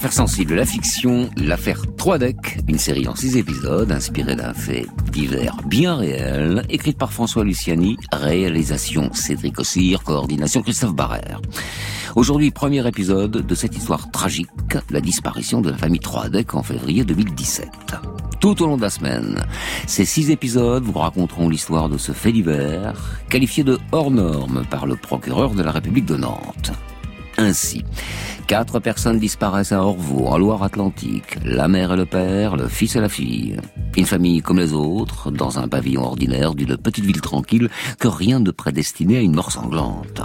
Affaires sensibles, la fiction, l'affaire Troadec, une série en 6 épisodes inspirée d'un fait divers bien réel, écrite par François Luciani, réalisation Cédric Ossire, coordination Christophe Barrère. Aujourd'hui, premier épisode de cette histoire tragique, la disparition de la famille Troadec en février 2017. Tout au long de la semaine, ces 6 épisodes vous raconteront l'histoire de ce fait divers, qualifié de hors norme par le procureur de la République de Nantes. Ainsi, 4 personnes disparaissent à Orvaux, en Loire-Atlantique. La mère et le père, le fils et la fille. Une famille comme les autres, dans un pavillon ordinaire d'une petite ville tranquille que rien ne prédestinait à une mort sanglante.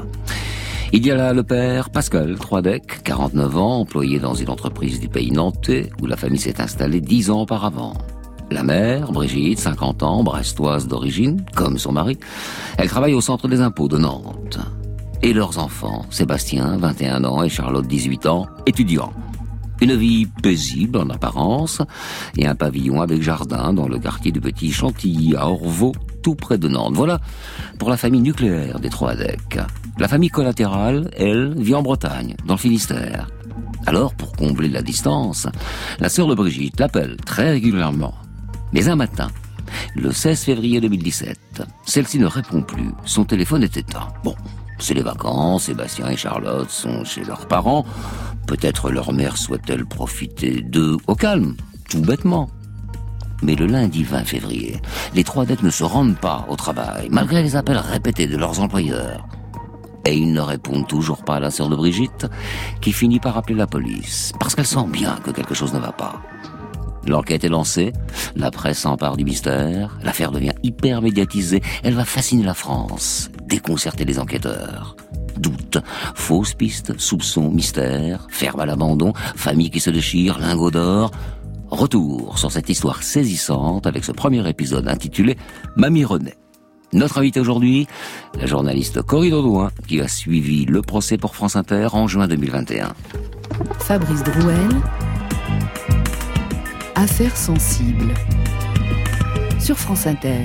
Il y a là le père, Pascal Troadec, 49 ans, employé dans une entreprise du pays nantais, où la famille s'est installée 10 ans auparavant. La mère, Brigitte, 50 ans, brestoise d'origine, comme son mari. Elle travaille au centre des impôts de Nantes. Et leurs enfants, Sébastien, 21 ans, et Charlotte, 18 ans, étudiants. Une vie paisible en apparence, et un pavillon avec jardin dans le quartier du Petit Chantilly, à Orvaux, tout près de Nantes. Voilà pour la famille nucléaire des Troadec. La famille collatérale, elle, vit en Bretagne, dans le Finistère. Alors, pour combler la distance, la sœur de Brigitte l'appelle très régulièrement. Mais un matin, le 16 février 2017, celle-ci ne répond plus, son téléphone est éteint. Bon, c'est les vacances, Sébastien et Charlotte sont chez leurs parents. Peut-être leur mère souhaite-t-elle profiter d'eux au calme, tout bêtement. Mais le lundi 20 février, les Troadec ne se rendent pas au travail, malgré les appels répétés de leurs employeurs. Et ils ne répondent toujours pas à la sœur de Brigitte, qui finit par appeler la police, parce qu'elle sent bien que quelque chose ne va pas. L'enquête est lancée, la presse s'empare du mystère, l'affaire devient hyper médiatisée, elle va fasciner la France, déconcerter les enquêteurs. Doute, fausses pistes, soupçons, mystères, ferme à l'abandon, famille qui se déchire, lingots d'or. Retour sur cette histoire saisissante avec ce premier épisode intitulé « Mamie René ». Notre invité aujourd'hui, la journaliste Corinne Audouin, qui a suivi le procès pour France Inter en juin 2021. Fabrice Drouel, Affaires sensibles, sur France Inter.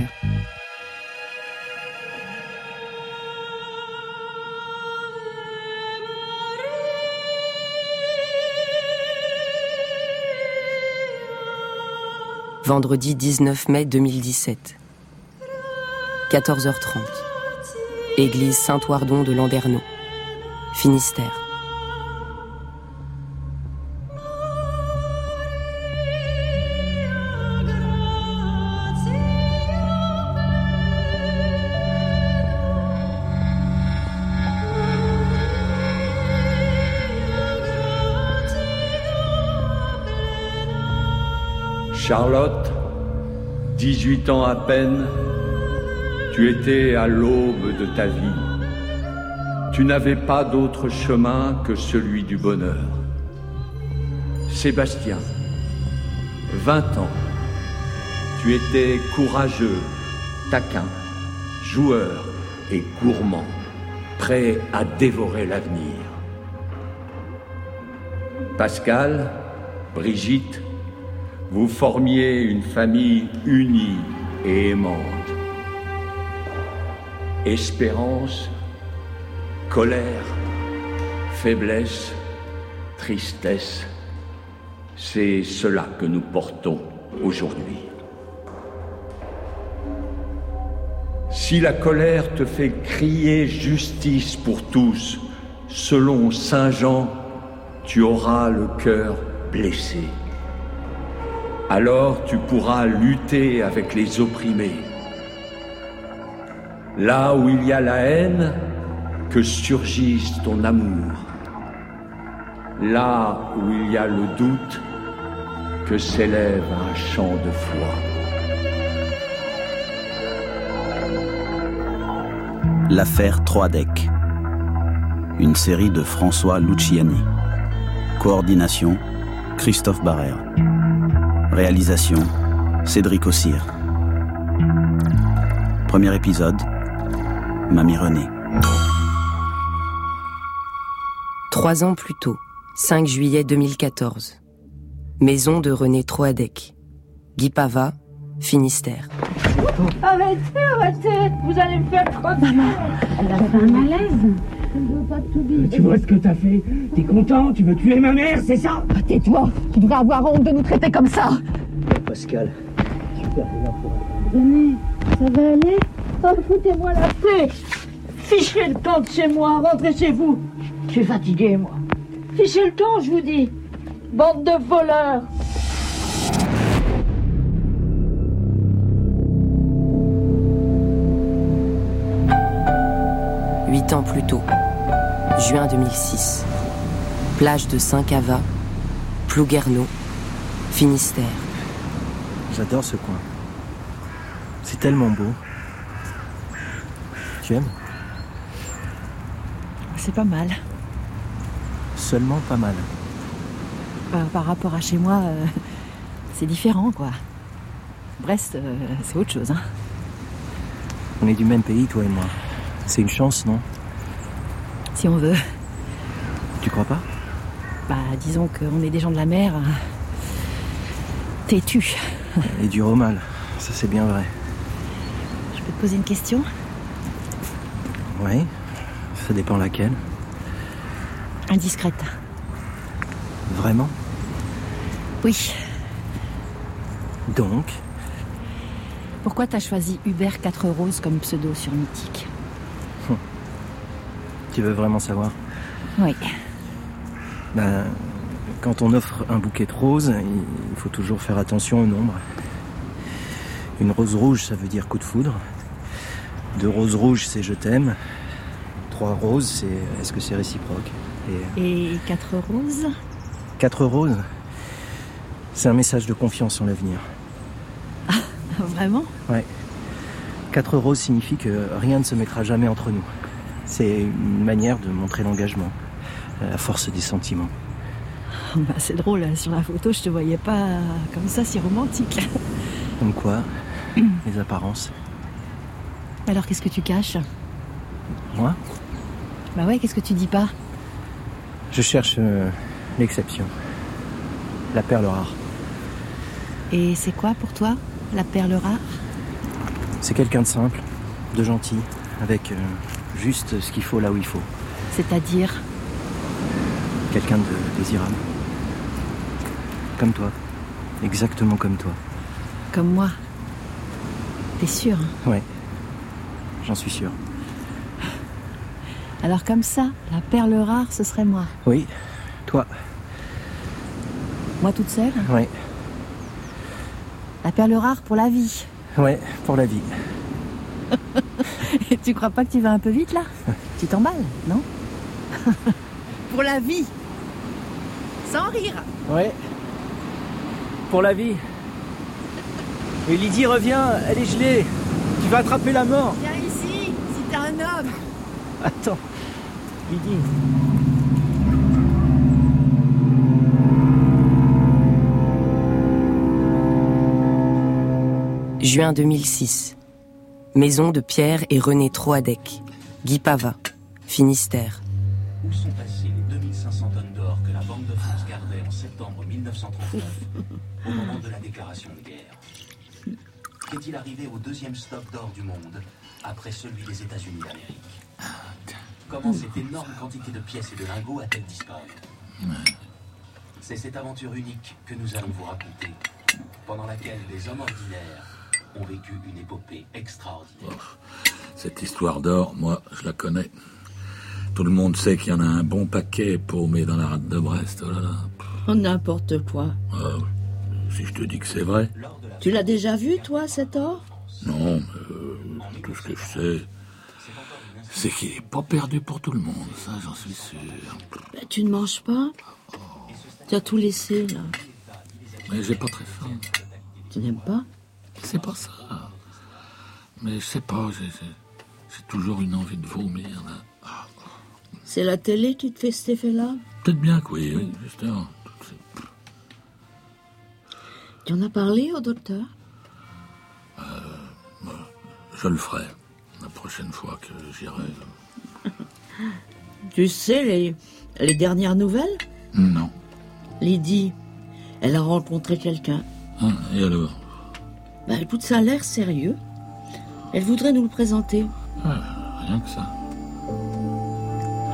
Vendredi 19 mai 2017. 14h30. Église Saint-Oardon de Landerneau, Finistère. Charlotte, 18 ans à peine, tu étais à l'aube de ta vie. Tu n'avais pas d'autre chemin que celui du bonheur. Sébastien, 20 ans, tu étais courageux, taquin, joueur et gourmand, prêt à dévorer l'avenir. Pascal, Brigitte, vous formiez une famille unie et aimante. Espérance, colère, faiblesse, tristesse, c'est cela que nous portons aujourd'hui. Si la colère te fait crier justice pour tous, selon Saint Jean, tu auras le cœur blessé. Alors tu pourras lutter avec les opprimés. Là où il y a la haine, que surgisse ton amour. Là où il y a le doute, que s'élève un chant de foi. L'affaire Troadec. Une série de François Luciani. Coordination, Christophe Barrère. Réalisation, Cédric Ossire. Premier épisode, Mamie René. 3 ans plus tôt, 5 juillet 2014. Maison de René Troadec. Guy Pava, Finistère. Arrêtez, vous allez me faire trop de... Maman, elle a fait un malaise. Je ne veux pas tout dire. Tu vois ce que t'as fait? T'es content? Tu veux tuer ma mère, c'est ça? Ah, tais-toi. Tu devrais avoir honte de nous traiter comme ça. Pascal, super là pour elle. Denis, ça va aller? Oh, foutez-moi la paix. Fichez le camp de chez moi, rentrez chez vous. Je suis fatiguée, moi. Fichez le camp, je vous dis. Bande de voleurs. Huit ans plus tôt, juin 2006. Plage de Saint-Cava, Plouguerneau, Finistère. J'adore ce coin. C'est tellement beau. Tu aimes? C'est pas mal. Seulement pas mal. Par rapport à chez moi, c'est différent, quoi. Brest, c'est autre chose, hein. On est du même pays, toi et moi. C'est une chance, non? Si on veut. Tu crois pas? Disons qu'on est des gens de la mer. Têtus. Et dur au mal. Ça, c'est bien vrai. Je peux te poser une question? Oui. Ça dépend laquelle. Indiscrète. Vraiment? Oui. Donc? Pourquoi t'as choisi Hubert 4 Roses comme pseudo sur Mythique? Tu veux vraiment savoir? Oui. Quand on offre un bouquet de roses, il faut toujours faire attention au nombre. Une rose rouge, ça veut dire coup de foudre. 2 roses rouges, c'est je t'aime. 3 roses, c'est est-ce que c'est réciproque? Et 4 roses? 4 roses, c'est un message de confiance en l'avenir. Ah, vraiment? Ouais. 4 roses signifie que rien ne se mettra jamais entre nous. C'est une manière de montrer l'engagement, la force des sentiments. C'est drôle, sur la photo, je te voyais pas comme ça, si romantique. Comme quoi? Les apparences. Alors, qu'est-ce que tu caches? Moi? Ouais, qu'est-ce que tu dis pas? Je cherche l'exception. La perle rare. Et c'est quoi pour toi, la perle rare? C'est quelqu'un de simple, de gentil, avec juste ce qu'il faut là où il faut. C'est-à-dire? Quelqu'un de désirable. Comme toi. Exactement comme toi. Comme moi. T'es sûr? Ouais. J'en suis sûr. Alors comme ça, la perle rare, ce serait moi? Oui, toi. Moi toute seule? Ouais. La perle rare pour la vie? Ouais, pour la vie. Et tu crois pas que tu vas un peu vite, là? Tu t'emballes, non? Pour la vie! Sans rire! Ouais. Pour la vie. Et Lydie, reviens, elle est gelée. Tu vas attraper la mort. Viens ici, si t'es un homme! Attends, Lydie. Juin 2006. Maison de Pierre et René Troadec, Guy Pava, Finistère. Où sont passées les 2500 tonnes d'or que la Banque de France gardait en septembre 1939, au moment de la déclaration de guerre? Qu'est-il arrivé au deuxième stock d'or du monde, après celui des États-Unis d'Amérique? Comment cette énorme quantité de pièces et de lingots a-t-elle disparu? C'est cette aventure unique que nous allons vous raconter, pendant laquelle des hommes ordinaires ont vécu une épopée extraordinaire. Cette histoire d'or, moi, je la connais. Tout le monde sait qu'il y en a un bon paquet paumé dans la rade de Brest. Oh là là. Oh, n'importe quoi. Si je te dis que c'est vrai. Tu l'as déjà vu, toi, cet or? Non, mais tout ce que je sais, c'est qu'il n'est pas perdu pour tout le monde, ça, j'en suis sûr. Ben, tu ne manges pas? Tu as tout laissé, là. Mais j'ai pas très faim. Tu n'aimes pas? C'est pas ça. Mais je sais pas, j'ai toujours une envie de vomir, là. C'est la télé qui te fait cet effet-là? Peut-être bien que oui, justement. Tu en as parlé au docteur? Je le ferai la prochaine fois que j'irai. Tu sais les dernières nouvelles? Non. Lydie, elle a rencontré quelqu'un. Et alors? Bah écoute, ça a l'air sérieux. Elle voudrait nous le présenter. Rien que ça.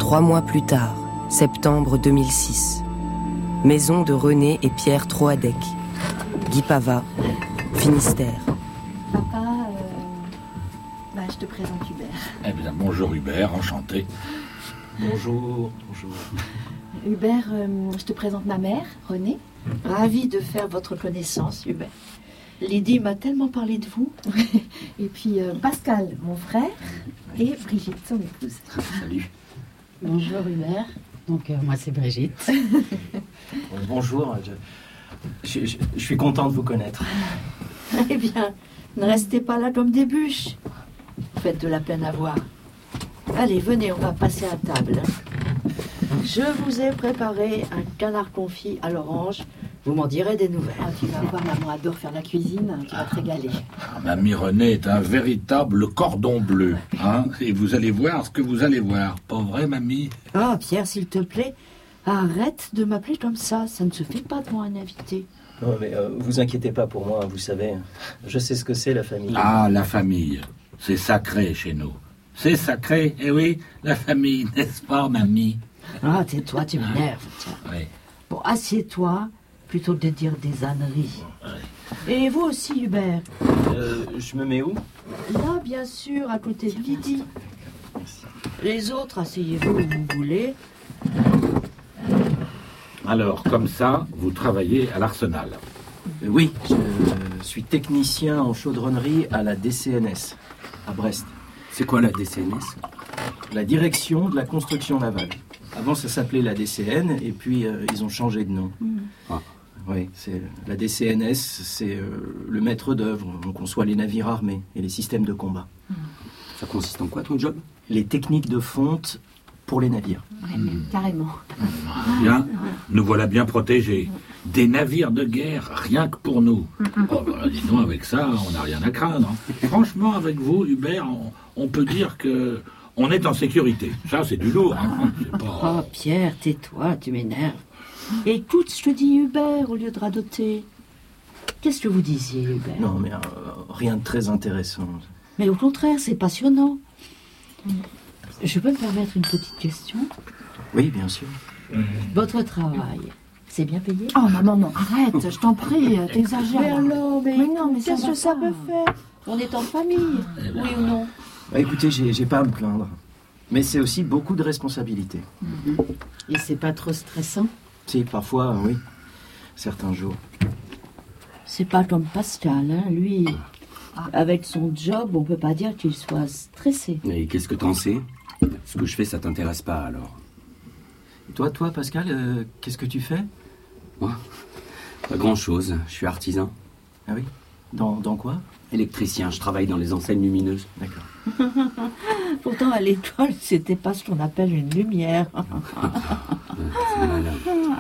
3 mois plus tard, septembre 2006. Maison de René et Pierre Troadec. Guy Pava, Finistère. Papa, je te présente Hubert. Eh bien, bonjour Hubert, enchanté. Bonjour. Hubert, je te présente ma mère, Renée. Ravie de faire votre connaissance, Hubert. Lydie m'a tellement parlé de vous. Et puis Pascal, mon frère, et Brigitte, son épouse. Salut. Bonjour Hubert. Donc moi c'est Brigitte. Bonjour, je suis content de vous connaître. Eh bien, ne restez pas là comme des bûches. Faites de la peine à voir. Allez, venez, on va passer à table. Je vous ai préparé un canard confit à l'orange. Vous m'en direz des nouvelles. Ah, tu vas voir, maman adore faire la cuisine, tu vas te régaler. Mamie Renée est un véritable cordon bleu, hein, et vous allez voir ce que vous allez voir. Pas vrai, mamie? Ah, Pierre, s'il te plaît, arrête de m'appeler comme ça ne se fait pas devant un invité. Non, mais vous inquiétez pas pour moi, vous savez, je sais ce que c'est la famille. Ah, la famille, c'est sacré chez nous. C'est sacré, eh oui, la famille, n'est-ce pas, mamie? Ah, tais-toi, tu m'énerves, tiens. Oui. Bon, assieds-toi, plutôt que de dire des âneries. Oui. Et vous aussi, Hubert. Je me mets où? Là, bien sûr, à côté de Lydie. Les autres, asseyez-vous où vous voulez. Alors, comme ça, vous travaillez à l'Arsenal. Oui, je suis technicien en chaudronnerie à la DCNS, à Brest. C'est quoi la DCNS? La direction de la construction navale. Avant, ça s'appelait la DCN, et puis ils ont changé de nom. Ah. Oui, la DCNS, c'est le maître d'œuvre. On conçoit les navires armés et les systèmes de combat. Ça consiste en quoi, ton job? Les techniques de fonte pour les navires. Ouais, mais carrément. Bien, nous voilà bien protégés. Des navires de guerre, rien que pour nous. Oh, bah, dis-nous, avec ça, on n'a rien à craindre. Franchement, avec vous, Hubert, on peut dire que on est en sécurité. Ça, c'est du lourd. Hein. C'est pas... Oh, Pierre, tais-toi, tu m'énerves. Écoute, je te dis Hubert au lieu de radoter. Qu'est-ce que vous disiez, Hubert? Non, mais rien de très intéressant. Mais au contraire, c'est passionnant. Je peux me permettre une petite question? Oui, bien sûr. Votre travail, c'est bien payé? Oh maman, non, arrête, je t'en prie, t'exagères. Mais alors, mais non, mais qu'est-ce que ça peut faire? On est en famille, oui ou non? Bah, écoutez, j'ai pas à me plaindre. Mais c'est aussi beaucoup de responsabilités. Et c'est pas trop stressant? Si, parfois, oui. Certains jours. C'est pas comme Pascal, hein, lui. Avec son job, on peut pas dire qu'il soit stressé. Et qu'est-ce que t'en sais? Ce que je fais, ça t'intéresse pas, alors? Et toi, Pascal, qu'est-ce que tu fais? Moi? Pas grand-chose. Je suis artisan. Ah oui? Dans quoi? Électricien. Je travaille dans les enseignes lumineuses. D'accord. Pourtant, à l'école, c'était pas ce qu'on appelle une lumière. C'est malin.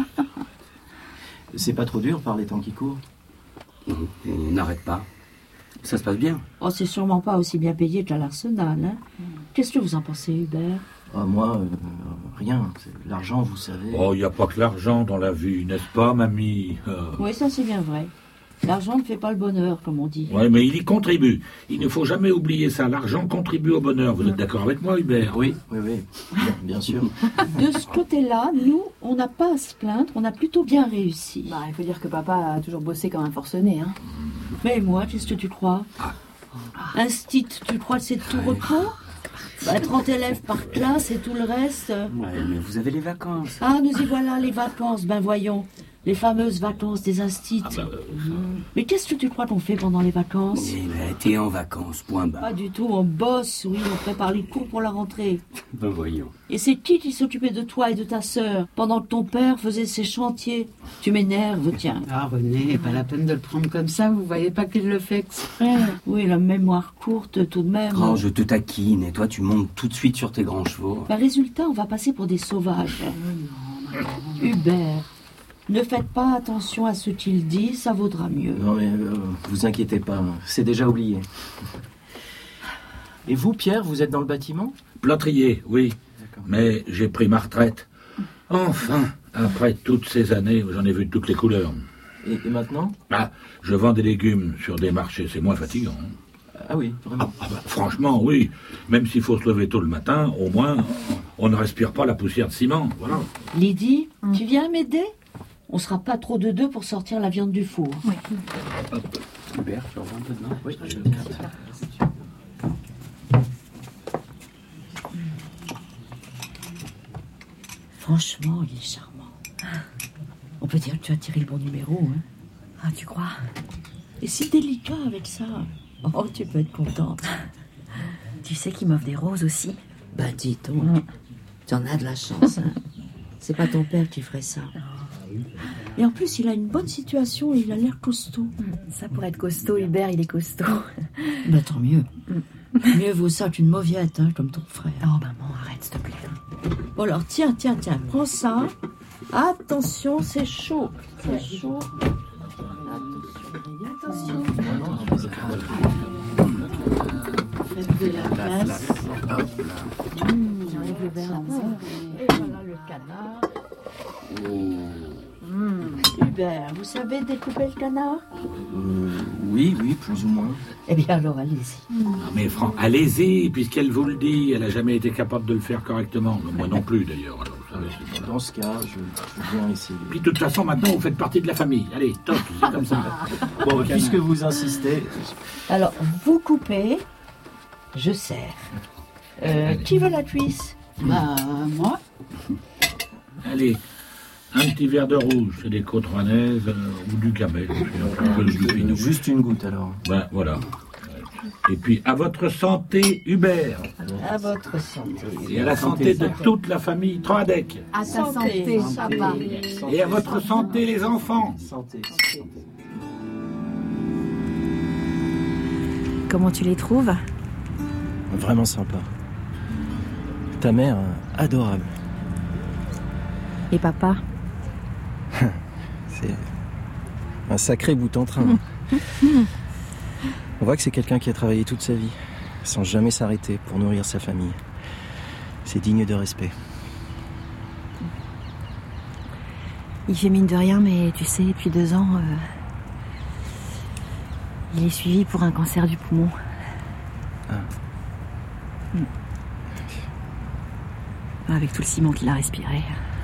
C'est pas trop dur par les temps qui courent? On n'arrête pas. Ça se passe bien. Oh, c'est sûrement pas aussi bien payé qu'à l'Arsenal, hein. Qu'est-ce que vous en pensez, Hubert? Moi, rien. L'argent, vous savez... Oh, il n'y a pas que l'argent dans la vie, n'est-ce pas, mamie? Oui, ça c'est bien vrai. L'argent ne fait pas le bonheur, comme on dit. Oui, mais il y contribue. Il ne faut jamais oublier ça. L'argent contribue au bonheur. Vous êtes d'accord avec moi, Hubert? Oui. Bien sûr. De ce côté-là, nous, on n'a pas à se plaindre. On a plutôt bien réussi. Bah, il faut dire que papa a toujours bossé comme un forcené, hein. Mais moi, qu'est-ce que tu crois? Instit, tu crois que c'est de tout repos? 30 élèves par classe et tout le reste. Ouais, mais vous avez les vacances. Ah, nous y voilà, les vacances. Ben voyons, les fameuses vacances des instits. Mais qu'est-ce que tu crois qu'on fait pendant les vacances? T'es en vacances, point barre. Pas du tout, on bosse, oui, on prépare les cours pour la rentrée. Ben voyons. Et c'est qui s'occupait de toi et de ta sœur pendant que ton père faisait ses chantiers? Tu m'énerves, tiens. Ah, René, pas la peine de le prendre comme ça, vous voyez pas qu'il le fait exprès. Oui, la mémoire courte tout de même. Oh, je te taquine, et toi tu montes tout de suite sur tes grands chevaux. Résultat, on va passer pour des sauvages. Hubert, ne faites pas attention à ce qu'il dit, ça vaudra mieux. Non mais vous inquiétez pas, c'est déjà oublié. Et vous, Pierre, vous êtes dans le bâtiment? Plâtrier, oui. Mais j'ai pris ma retraite. Enfin, après toutes ces années, j'en ai vu de toutes les couleurs. Et maintenant? Je vends des légumes sur des marchés, c'est moins fatigant. Ah oui, vraiment. Franchement, oui. Même s'il faut se lever tôt le matin, au moins, on ne respire pas la poussière de ciment. Voilà. Lydie, tu viens m'aider? On sera pas trop de deux pour sortir la viande du four. Oui. Hubert, tu reviens un peu demain? Oui, je Franchement, il est charmant. On peut dire que tu as tiré le bon numéro, hein. Ah, tu crois? Et si délicat avec ça. Oh, tu peux être contente. Tu sais qu'il m'offre des roses aussi. Bah, dis donc. Tu en as de la chance, hein. C'est pas ton père qui ferait ça. Et en plus, il a une bonne situation et il a l'air costaud. Ça, pour être costaud, Hubert, il est costaud. Bah, tant mieux. Mieux vaut ça qu'une mauviette, hein, comme ton frère. Oh, maman, arrête, s'il te plaît. Bon, alors, tiens, prends ça. Attention, c'est chaud. C'est chaud. Attention. Faites de la place. J'enlève le verre à main. Et voilà le canard. Hubert, vous savez découper le canard? Oui, plus ou moins. Eh bien, alors, allez-y. Non, mais Franck, allez-y, puisqu'elle vous le dit. Elle n'a jamais été capable de le faire correctement. Moi non plus, d'ailleurs. Alors, vous savez, c'est Dans ce cas, je viens essayer. Puis, de toute façon, maintenant, vous faites partie de la famille. Allez, top, c'est comme ça. Bon, puisque vous insistez... Alors, vous coupez, je serre. Qui veut la cuisse? Bah, moi. Allez, un petit verre de rouge, c'est des côtes rouennaises ou du camel. Juste une goutte, alors. Ben, voilà. Et puis, à votre santé, Hubert. À votre santé. Et à la santé de toute la famille Troadec. À ta santé, ça va. Et à votre santé, les enfants. Santé. Comment tu les trouves? Vraiment sympa. Ta mère, adorable. Et papa? C'est un sacré bout en train. On voit que c'est quelqu'un qui a travaillé toute sa vie, sans jamais s'arrêter pour nourrir sa famille. C'est digne de respect. Il fait mine de rien, mais tu sais, depuis 2 ans, il est suivi pour un cancer du poumon. Avec tout le ciment qu'il a respiré.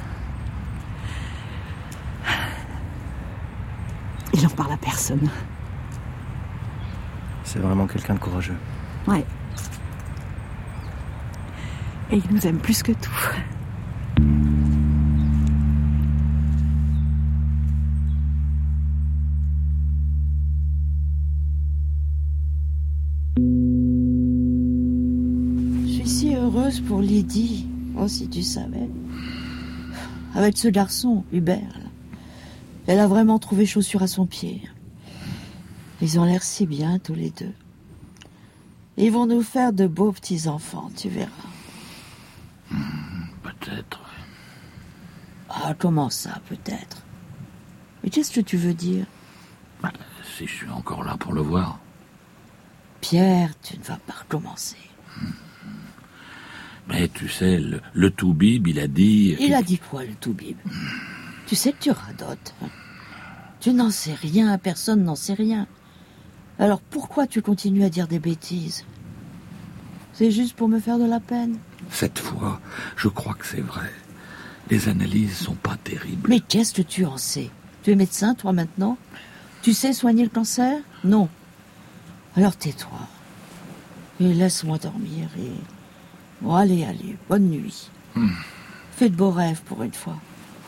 Il n'en parle à personne. C'est vraiment quelqu'un de courageux. Ouais. Et il nous aime plus que tout. Je suis si heureuse pour Lydie. Oh, si tu savais. Avec ce garçon, Hubert, là. Elle a vraiment trouvé chaussure à son pied. Ils ont l'air si bien, tous les deux. Ils vont nous faire de beaux petits-enfants, tu verras. Peut-être. Ah, comment ça, peut-être? Mais qu'est-ce que tu veux dire? Si je suis encore là pour le voir. Pierre, tu ne vas pas recommencer. Mais tu sais, le Toubib, il a dit... Il a dit quoi, le Toubib? Tu sais que tu radotes. Tu n'en sais rien, personne n'en sait rien. Alors pourquoi tu continues à dire des bêtises? C'est juste pour me faire de la peine? Cette fois, je crois que c'est vrai. Les analyses sont pas terribles. Mais qu'est-ce que tu en sais? Tu es médecin, toi, maintenant? Tu sais soigner le cancer? Non. Alors tais-toi. Et laisse-moi dormir et... Bon, allez, bonne nuit. Fais de beaux rêves pour une fois.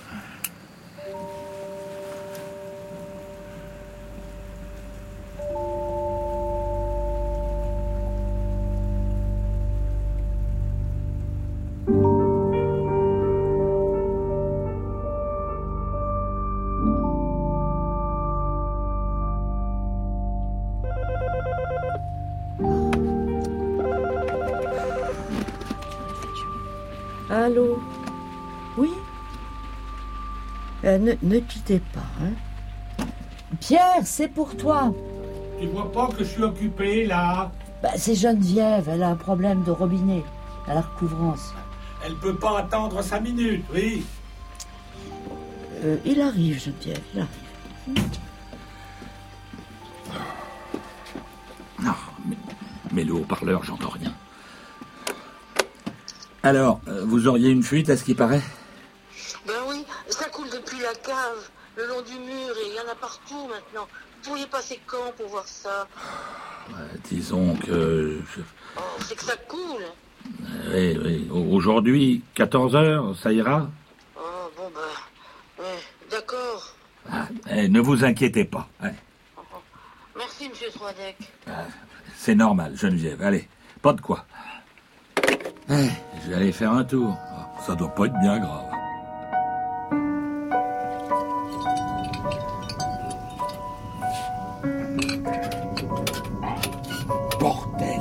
Allô? Oui? Ne quittez pas, hein? Pierre, c'est pour toi. Tu vois pas que je suis occupé, là? C'est Geneviève, elle a un problème de robinet à la recouvrance. Elle peut pas attendre 5 minutes, oui. Il arrive, Geneviève, il arrive. Non, Mais le haut-parleur, j'entends rien. Alors, vous auriez une fuite, à ce qui paraît? Ben oui, ça coule depuis la cave, le long du mur, et il y en a partout maintenant. Vous pourriez passer quand pour voir ça? Disons que... Oh, c'est que ça coule. Oui. Aujourd'hui, 14h, ça ira? Oh, bon, ben... Ouais, d'accord. Ne vous inquiétez pas. Merci, monsieur Troidec. C'est normal, Geneviève. Allez, pas de quoi. Je vais aller faire un tour. Ça doit pas être bien grave. Bordel.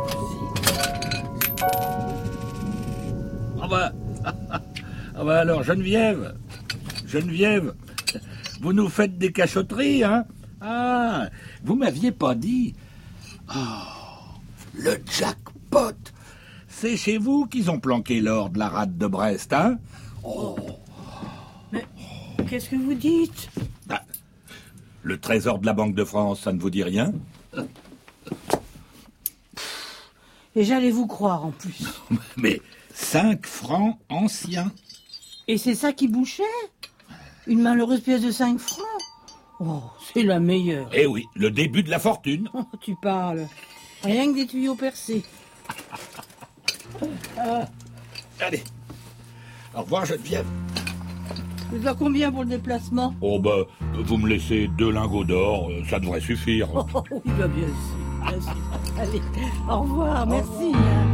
Ah bah alors, Geneviève, vous nous faites des cachotteries, hein? Ah, vous m'aviez pas dit. Oh, le jackpot. C'est chez vous qu'ils ont planqué l'or de la rade de Brest, hein? Oh. Mais qu'est-ce que vous dites? Le trésor de la Banque de France, ça ne vous dit rien? Et j'allais vous croire, en plus. Mais 5 francs anciens. Et c'est ça qui bouchait? Une malheureuse pièce de 5 francs? Oh, c'est la meilleure. Eh oui, le début de la fortune. Oh, tu parles. Rien que des tuyaux percés. Allez. Au revoir, Geneviève. Vous avez combien pour le déplacement? Oh, vous me laissez 2 lingots d'or, ça devrait suffire. Oh, oui, bien sûr. Allez, au revoir, merci.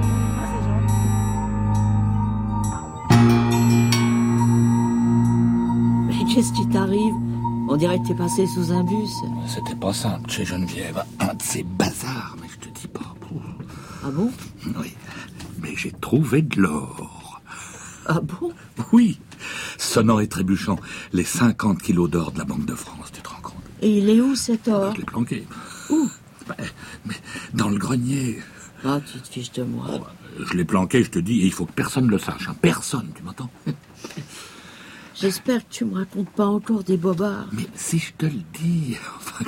Mais qu'est-ce qui t'arrive? On dirait que t'es passé sous un bus. C'était pas simple chez Geneviève. Un de ces bazars, mais je te dis pas. Ah bon? Oui, mais j'ai trouvé de l'or. Ah bon? Oui, sonnant et trébuchant, les 50 kilos d'or de la Banque de France, tu te rends compte? Et il est où cet or? Je l'ai planqué. Où? Mais dans le grenier. Ah, tu te fiches de moi. Je l'ai planqué, je te dis, et il faut que personne ne le sache. Hein. Personne, tu m'entends? J'espère que tu me racontes pas encore des bobards. Mais si je te le dis... Enfin,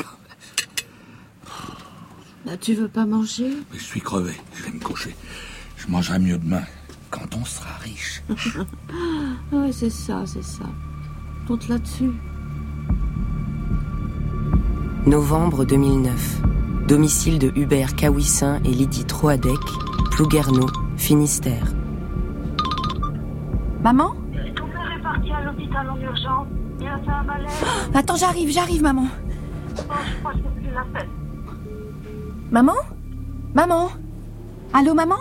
tu veux pas manger? Mais je suis crevé, je vais me coucher. Je mangerai mieux demain, quand on sera riche. Ouais, c'est ça. Compte là-dessus. Novembre 2009. Domicile de Hubert Kawissin et Lydie Troadec, Plouguerneau, Finistère. Maman? Ton père est parti à l'hôpital en urgence. Il a fait un malaise. Attends, j'arrive, maman. Oh, je crois que c'est plus la peine. Maman? Maman? Allô, maman?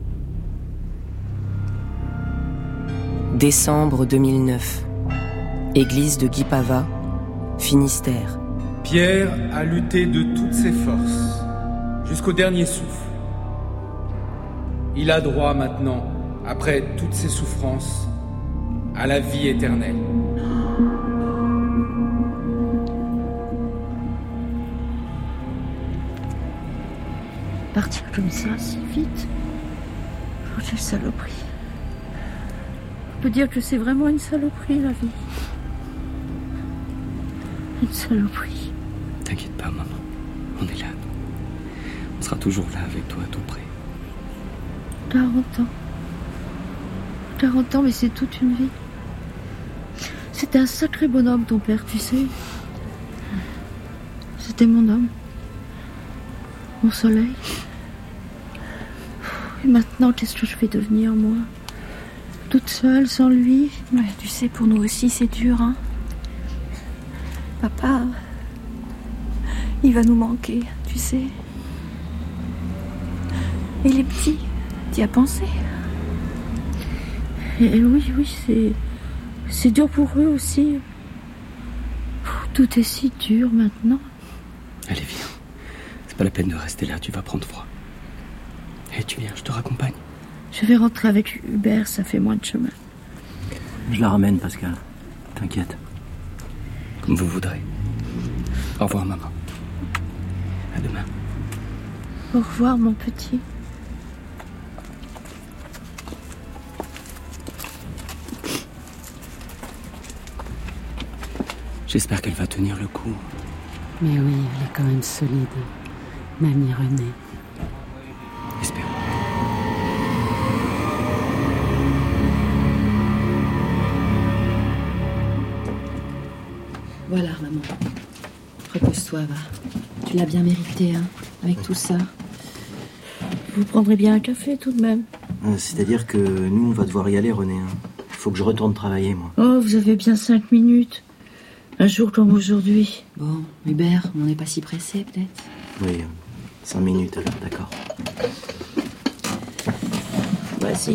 Décembre 2009. Église de Guipava, Finistère. Pierre a lutté de toutes ses forces, jusqu'au dernier souffle. Il a droit maintenant, après toutes ses souffrances, à la vie éternelle. Partir comme ça, si vite? Oh, quelle saloperie. On peut dire que c'est vraiment une saloperie, la vie. Une saloperie. T'inquiète pas, maman. On est là. On sera toujours là avec toi, tout près. 40 ans. 40 ans, mais c'est toute une vie. C'était un sacré bonhomme, ton père, tu sais. C'était mon homme. Mon soleil. Et maintenant, qu'est-ce que je vais devenir, moi? Toute seule, sans lui? Ouais, tu sais, pour nous aussi, c'est dur, hein. Papa, il va nous manquer, tu sais. Et les petits, t'y as pensé? Et oui, c'est dur pour eux aussi. Tout est si dur maintenant. Allez, viens. C'est pas la peine de rester là, tu vas prendre froid. Et tu viens, je te raccompagne. Je vais rentrer avec Hubert, ça fait moins de chemin. Je la ramène, Pascal. T'inquiète. Comme vous voudrez. Au revoir, maman. À demain. Au revoir, mon petit. J'espère qu'elle va tenir le coup. Mais oui, elle est quand même solide. Mamie Renée. Espérons. Voilà, maman. Repose-toi, va. Tu l'as bien mérité, hein, avec tout ça. Vous prendrez bien un café, tout de même. C'est-à-dire que nous, on va devoir y aller, René. Il faut que je retourne travailler, moi. Oh, vous avez bien 5 minutes. Un jour comme aujourd'hui. Bon, Hubert, on n'est pas si pressé, peut-être. Oui, 5 minutes, alors, d'accord. Vas-y.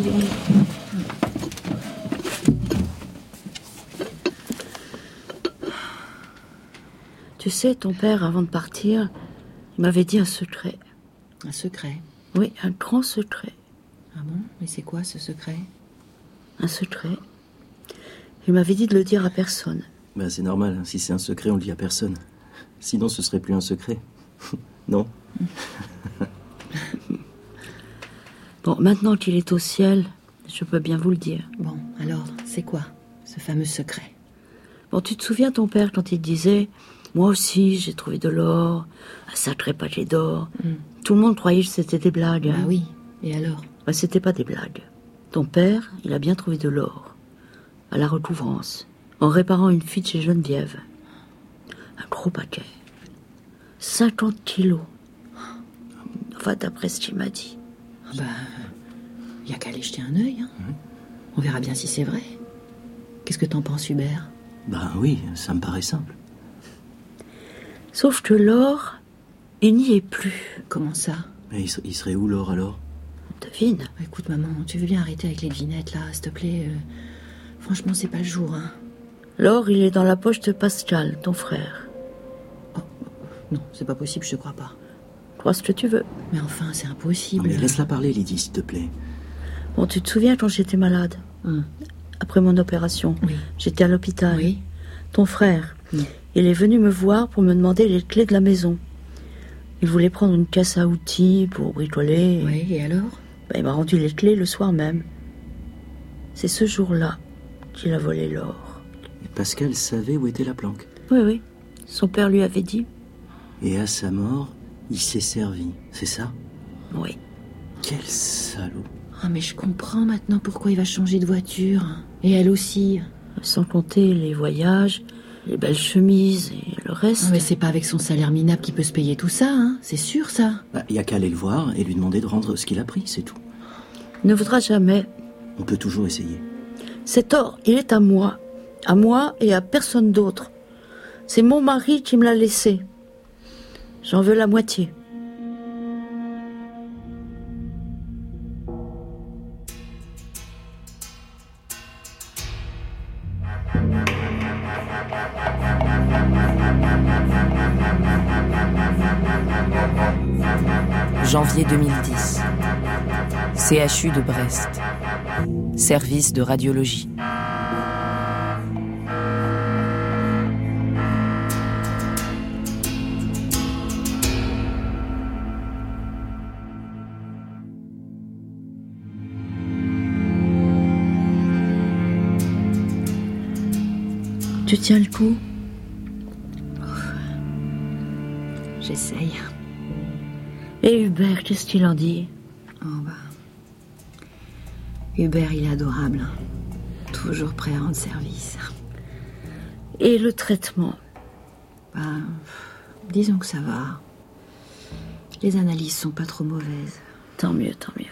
Tu sais, ton père, avant de partir, il m'avait dit un secret. Un secret? Oui, un grand secret. Ah bon? Mais c'est quoi, ce secret? Un secret. Il m'avait dit de le dire à personne. Ben, c'est normal, si c'est un secret, on le dit à personne. Sinon, ce serait plus un secret. Non? Bon, maintenant qu'il est au ciel, je peux bien vous le dire. Bon, alors, c'est quoi, ce fameux secret? Bon, tu te souviens, ton père, quand il disait... Moi aussi, j'ai trouvé de l'or, un sacré paquet d'or. Tout le monde croyait que c'était des blagues. Ah oui, et alors? Ben, c'était pas des blagues. Ton père, il a bien trouvé de l'or, à la recouvrance, en réparant une fuite chez Geneviève. Un gros paquet. 50 kilos. Enfin, d'après ce qu'il m'a dit. Bah, y a qu'à aller jeter un œil, hein. On verra bien si c'est vrai. Qu'est-ce que t'en penses, Hubert? Ben oui, ça me paraît simple. Sauf que l'or, il n'y est plus. Comment ça? Mais il serait où, l'or, alors? Devine. Écoute, maman, tu veux bien arrêter avec les devinettes, là, s'il te plaît? Franchement, c'est pas le jour, hein. L'or, il est dans la poche de Pascal, ton frère. Oh, non, c'est pas possible, je te crois pas. Crois ce que tu veux. Mais enfin, c'est impossible. Non, mais laisse-la parler, Lydie, s'il te plaît. Bon, tu te souviens quand j'étais malade? Après mon opération. Oui. J'étais à l'hôpital. Oui. Ton frère, il est venu me voir pour me demander les clés de la maison. Il voulait prendre une caisse à outils pour bricoler. Oui, et alors? Ben, il m'a rendu les clés le soir même. C'est ce jour-là qu'il a volé l'or. Et Pascal savait où était la planque? Oui, oui. Son père lui avait dit. Et à sa mort, il s'est servi, c'est ça? Oui. Quel salaud. Ah, mais je comprends maintenant pourquoi il va changer de voiture. Et elle aussi. Sans compter les voyages, les belles chemises et le reste. Ah, mais c'est pas avec son salaire minable qu'il peut se payer tout ça, hein. C'est sûr, ça. Bah, y a qu'à aller le voir et lui demander de rendre ce qu'il a pris, c'est tout. Il ne voudra jamais. On peut toujours essayer. Cet or, il est à moi et à personne d'autre. C'est mon mari qui me l'a laissé. J'en veux la moitié. Janvier 2010. CHU de Brest. Service de radiologie. Tu tiens le coup? J'essaye. Et Hubert, qu'est-ce qu'il en dit? Oh bah... Hubert, il est adorable. Hein. Toujours prêt à rendre service. Et le traitement? Bah... disons que ça va. Les analyses sont pas trop mauvaises. Tant mieux, tant mieux.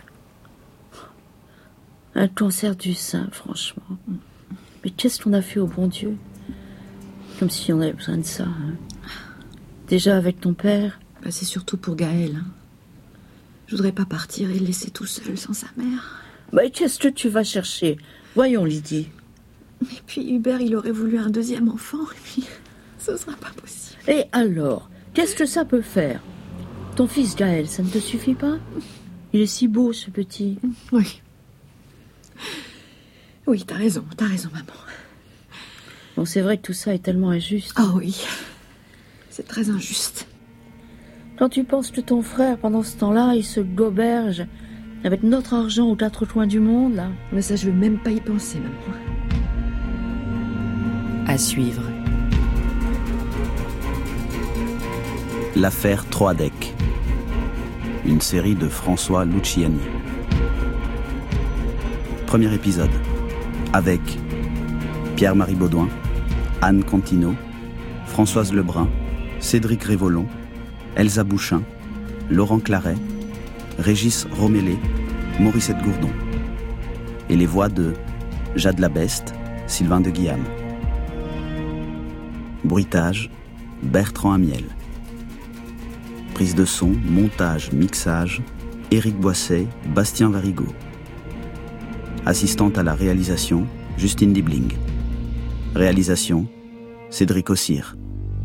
Un cancer du sein, franchement. Mais qu'est-ce qu'on a fait au bon Dieu? Comme si on avait besoin de ça. Hein. Déjà avec ton père. Bah, c'est surtout pour Gaël. Hein. Je voudrais pas partir et le laisser tout seul sans sa mère. Bah, qu'est-ce que tu vas chercher? Voyons, Lydie. Et puis Hubert, il aurait voulu un deuxième enfant, et puis ce sera pas possible. Et alors, qu'est-ce que ça peut faire? Ton fils Gaël, ça ne te suffit pas? Il est si beau, ce petit. Oui. Oui, t'as raison, maman. Bon, c'est vrai que tout ça est tellement injuste. Ah oui, c'est très injuste. Quand tu penses que ton frère, pendant ce temps-là, il se goberge avec notre argent aux quatre coins du monde, là. Mais ça, je veux même pas y penser, maman. À suivre. L'affaire Troadec. une série de François Luciani. Premier épisode, avec Pierre-Marie Baudouin, Anne Contino, Françoise Lebrun, Cédric Révolon, Elsa Bouchin, Laurent Claret, Régis Romélé, Mauricette Gourdon. Et les voix de Jade Labeste, Sylvain de Guillaume. Bruitage, Bertrand Amiel. Prise de son, montage, mixage, Éric Boisset, Bastien Varigot. Assistante à la réalisation, Justine Dibling. Réalisation, Cédric Ossire.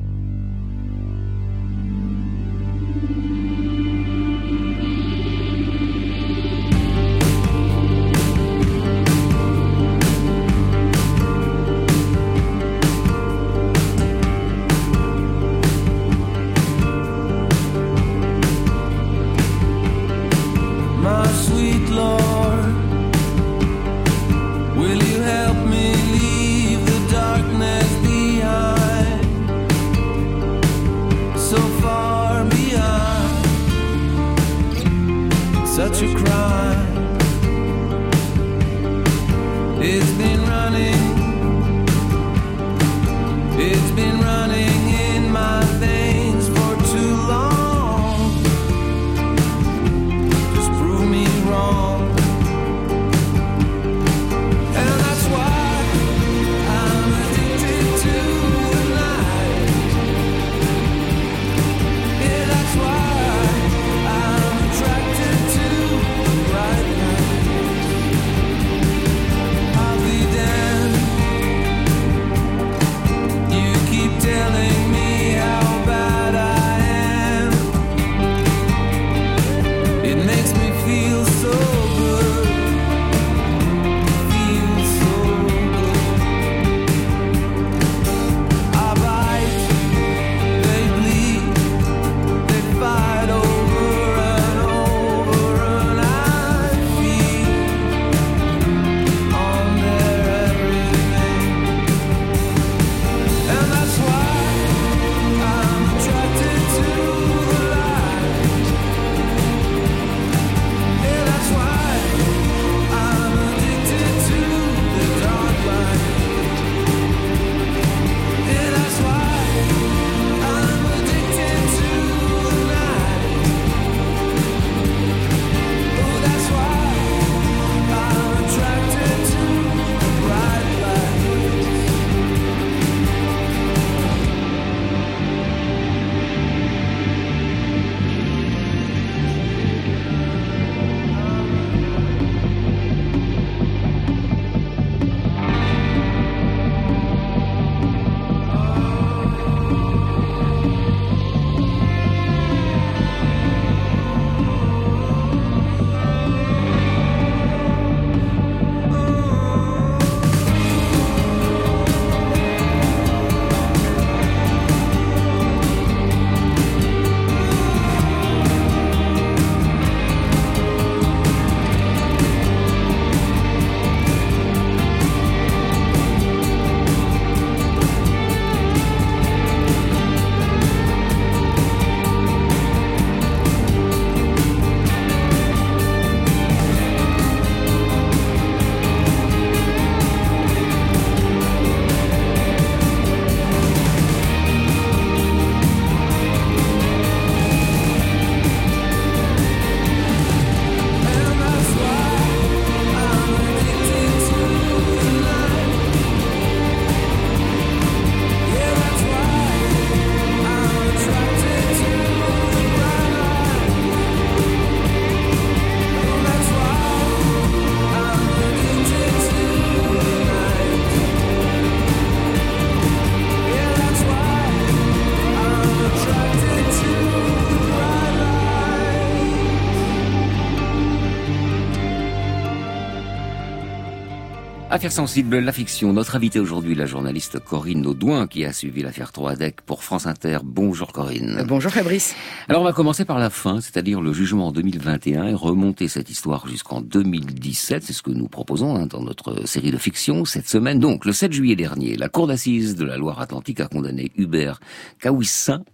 Affaire sensible, la fiction. Notre invitée aujourd'hui, la journaliste Corinne Audouin, qui a suivi l'affaire Troadec pour France Inter. Bonjour Corinne. Bonjour Fabrice. Alors on va commencer par la fin, c'est-à-dire le jugement en 2021 et remonter cette histoire jusqu'en 2017. C'est ce que nous proposons dans notre série de fiction cette semaine. Donc, le 7 juillet dernier, la Cour d'assises de la Loire-Atlantique a condamné Hubert Kawissin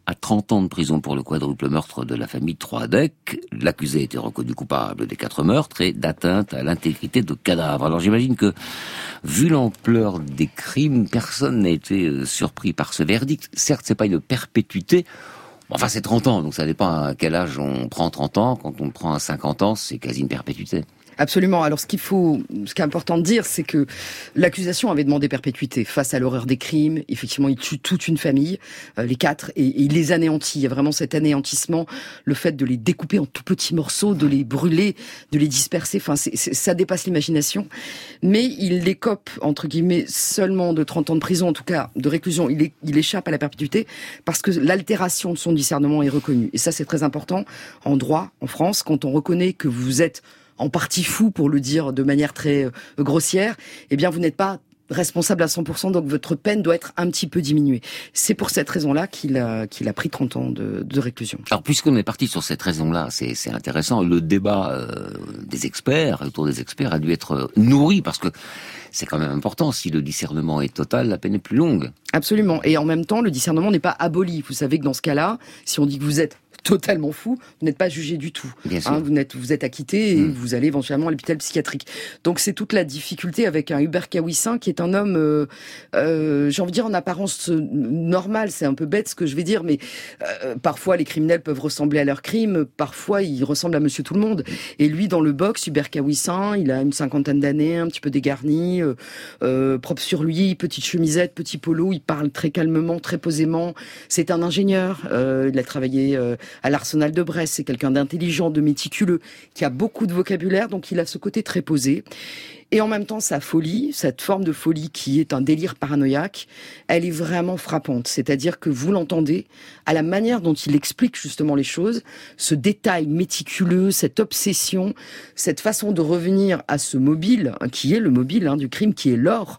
à 30 ans de prison pour le quadruple meurtre de la famille Troadec. L'accusé a été reconnu coupable des 4 meurtres et d'atteinte à l'intégrité de cadavres. Alors j'imagine que, vu l'ampleur des crimes, personne n'a été surpris par ce verdict. Certes, c'est pas une perpétuité. Enfin, c'est 30 ans, donc ça dépend à quel âge on prend 30 ans. Quand on prend à 50 ans, c'est quasi une perpétuité. Absolument. Alors ce qui est important de dire, c'est que l'accusation avait demandé perpétuité face à l'horreur des crimes. Effectivement, il tue toute une famille, les 4, et il les anéantit. Il y a vraiment cet anéantissement, le fait de les découper en tout petits morceaux, de les brûler, de les disperser. Enfin, ça dépasse l'imagination. Mais il écope, entre guillemets, seulement de 30 ans de prison, en tout cas de réclusion. Il échappe à la perpétuité parce que l'altération de son discernement est reconnue. Et ça, c'est très important en droit, en France, quand on reconnaît que vous êtes en partie fou, pour le dire de manière très grossière, eh bien vous n'êtes pas responsable à 100%, donc votre peine doit être un petit peu diminuée. C'est pour cette raison-là qu'il a pris 30 ans de réclusion. Alors puisqu'on est parti sur cette raison-là, c'est intéressant, le débat des experts, autour des experts, a dû être nourri, parce que c'est quand même important, si le discernement est total, la peine est plus longue. Absolument, et en même temps, le discernement n'est pas aboli. Vous savez que dans ce cas-là, si on dit que vous êtes totalement fou, vous n'êtes pas jugé du tout. Vous êtes acquitté et vous allez éventuellement à l'hôpital psychiatrique. Donc c'est toute la difficulté avec un Hubert Kawissin, qui est un homme, j'ai envie de dire en apparence normal, c'est un peu bête ce que je vais dire, mais parfois les criminels peuvent ressembler à leurs crimes, parfois ils ressemblent à Monsieur Tout-le-Monde. Et lui, dans le box, Hubert Kawissin, il a une 50aine d'années, un petit peu dégarni, propre sur lui, petite chemisette, petit polo, il parle très calmement, très posément. C'est un ingénieur, il a travaillé à l'Arsenal de Brest, c'est quelqu'un d'intelligent, de méticuleux, qui a beaucoup de vocabulaire, donc il a ce côté très posé. Et en même temps, sa folie, cette forme de folie qui est un délire paranoïaque, elle est vraiment frappante. C'est-à-dire que vous l'entendez à la manière dont il explique justement les choses, ce détail méticuleux, cette obsession, cette façon de revenir à ce mobile, qui est le mobile du crime, qui est l'or